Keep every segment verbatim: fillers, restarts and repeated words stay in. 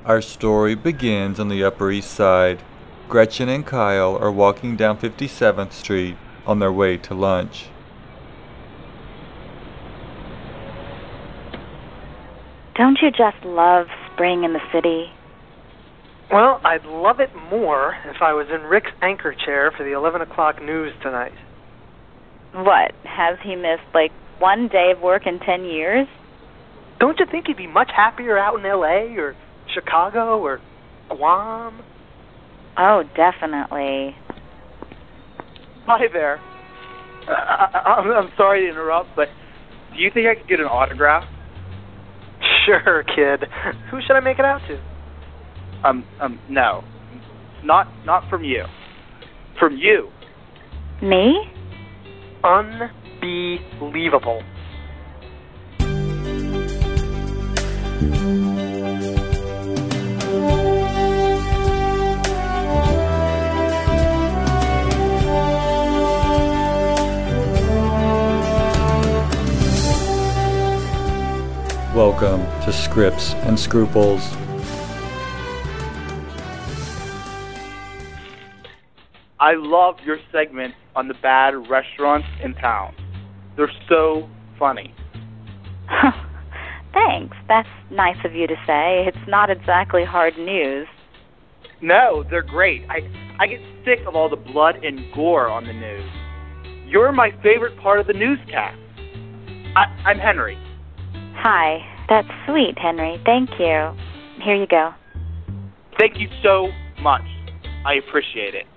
Our story begins on the Upper East Side. Gretchen and Kyle are walking down fifty-seventh Street on their way to lunch. Don't you just love spring in the city? Well, I'd love it more if I was in Rick's anchor chair for the eleven o'clock news tonight. What, has he missed, like, one day of work in ten years? Don't you think he'd be much happier out in L A or Chicago or Guam? Oh, definitely. Hi there. Uh, I, I'm, I'm sorry to interrupt, but do you think I could get an autograph? Sure, kid. Who should I make it out to? Um, um, no. Not, not from you. From you. Me? Unbelievable. Welcome to Scripts and Scruples. I love your segment on the bad restaurants in town. They're so funny. Thanks. That's nice of you to say. It's not exactly hard news. No, they're great. I, I get sick of all the blood and gore on the news. You're my favorite part of the newscast. I, I'm Henry. Hi. That's sweet, Henry. Thank you. Here you go. Thank you so much. I appreciate it.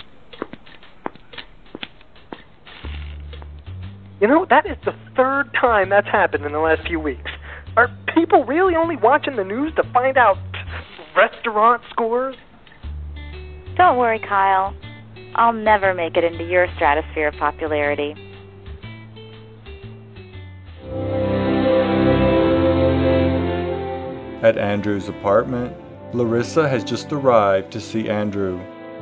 You know, that is the third time that's happened in the last few weeks. Are people really only watching the news to find out restaurant scores? Don't worry, Kyle. I'll never make it into your stratosphere of popularity. At Andrew's apartment, Larissa has just arrived to see Andrew.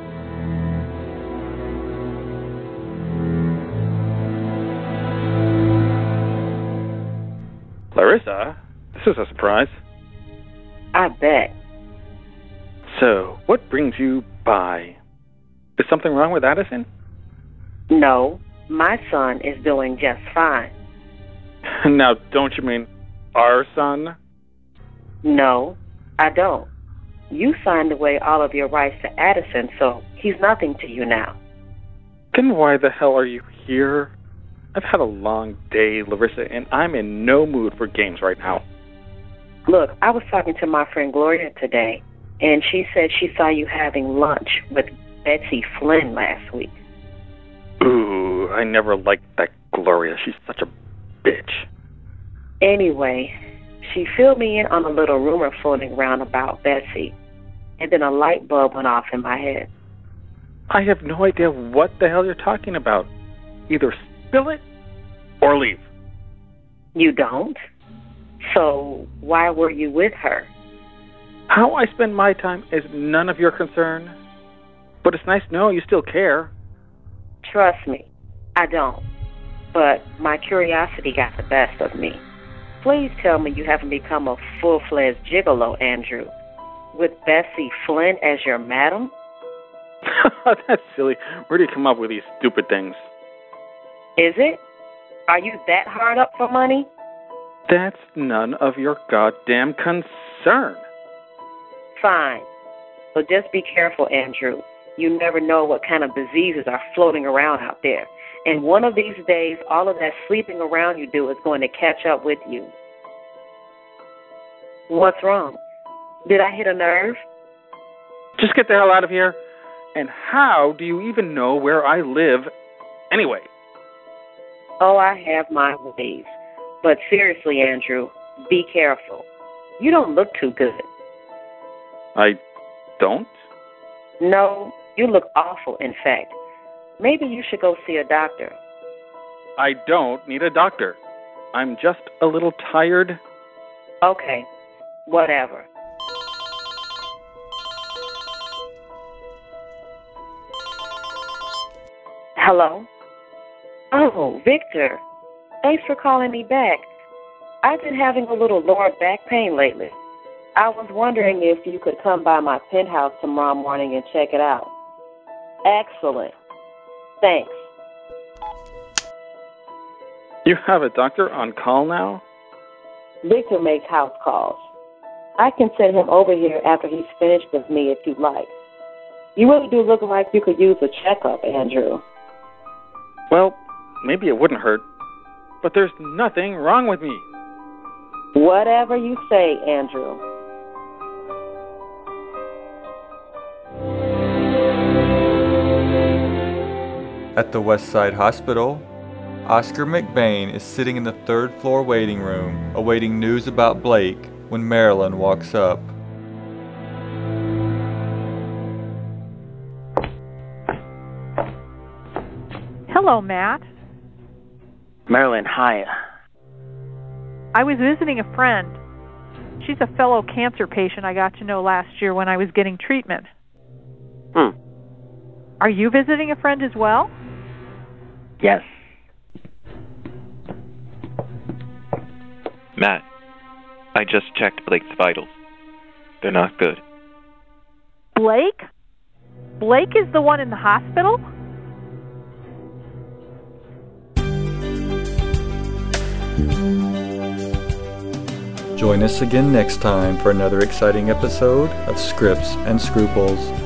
Larissa, this is a surprise. I bet. So, what brings you by? Is something wrong with Addison? No, my son is doing just fine. Now, don't you mean our son? No, I don't. You signed away all of your rights to Addison, so he's nothing to you now. Then why the hell are you here? I've had a long day, Larissa, and I'm in no mood for games right now. Look, I was talking to my friend Gloria today, and she said she saw you having lunch with Betsy Flynn last week. Ooh, I never liked that Gloria. She's such a bitch. Anyway, she filled me in on a little rumor floating around about Betsy, and then a light bulb went off in my head. I have no idea what the hell you're talking about. Either spill it or leave. You don't? So why were you with her? How I spend my time is none of your concern. But it's nice to know you still care. Trust me, I don't. But my curiosity got the best of me. Please tell me you haven't become a full-fledged gigolo, Andrew, with Betsy Flynn as your madam? That's silly. Where do you come up with these stupid things? Is it? Are you that hard up for money? That's none of your goddamn concern. Fine. So just be careful, Andrew. You never know what kind of diseases are floating around out there. And one of these days, all of that sleeping around you do is going to catch up with you. What's wrong? Did I hit a nerve? Just get the hell out of here. And how do you even know where I live anyway? Oh, I have my ways. But seriously, Andrew, be careful. You don't look too good. I don't? No, you look awful, in fact. Maybe you should go see a doctor. I don't need a doctor. I'm just a little tired. Okay, whatever. Hello? Oh, Victor. Thanks for calling me back. I've been having a little lower back pain lately. I was wondering if you could come by my penthouse tomorrow morning and check it out. Excellent. Thanks. You have a doctor on call now? Victor makes house calls. I can send him over here after he's finished with me if you'd like. You really do look like you could use a checkup, Andrew. Well, maybe it wouldn't hurt, but there's nothing wrong with me. Whatever you say, Andrew. At the Westside Hospital, Oscar McBain is sitting in the third floor waiting room, awaiting news about Blake when Marilyn walks up. Hello, Matt. Marilyn, hi. I was visiting a friend. She's a fellow cancer patient I got to know last year when I was getting treatment. Hmm. Are you visiting a friend as well? Yes. Matt, I just checked Blake's vitals. They're not good. Blake? Blake is the one in the hospital? Join us again next time for another exciting episode of Scripts and Scruples.